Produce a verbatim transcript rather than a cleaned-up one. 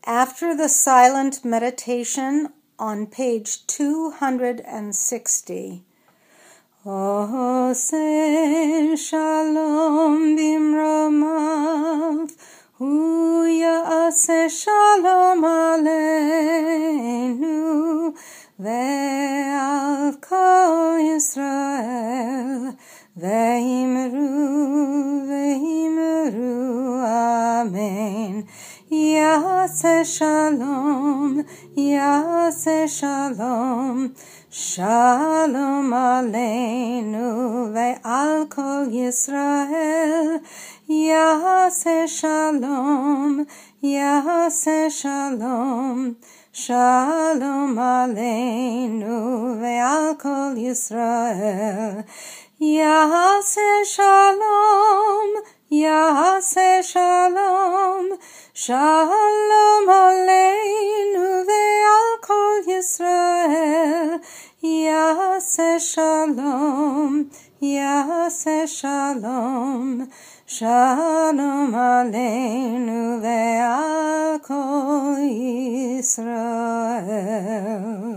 After the silent meditation on page two hundred sixty. Oseh shalom bimromav, hu ya'aseh shalom aleinu, ve'al kol Yisrael, ve'imru, ve'imru, amen. Ya'aseh shalom, Ya'aseh shalom, Shalom aleinu ve'al kol Yisrael. Ya'aseh shalom, Ya'aseh shalom, Shalom aleinu ve'al kol Yisrael. Ya'aseh shalom, Ya'aseh shalom, Shalom aleinu ve'al kol Yisrael. Ya'aseh shalom, Ya'aseh shalom, Shalom aleinu ve'al kol Yisrael.